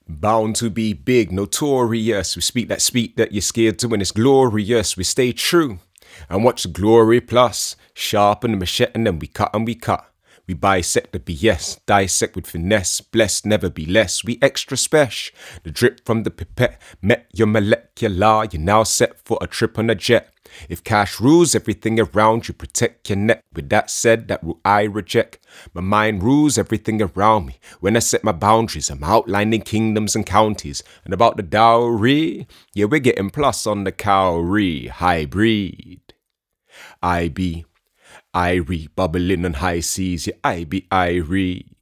Bound to be big, notorious. We speak that you're scared to when it's glorious. We stay true and watch the glory plus. Sharpen the machete and then we cut and we cut. We bisect the BS, dissect with finesse. Blessed, never be less. We extra special. The drip from the pipette met your molecular. You're now set for a trip on a jet. If cash rules everything around you, protect your neck. With that said, that rule I reject. My mind rules everything around me. When I set my boundaries, I'm outlining kingdoms and counties. And about the dowry, yeah, we're getting plus on the cowrie. Hybrid. I be Irie, bubbling on high seas, yeah, I be Irie.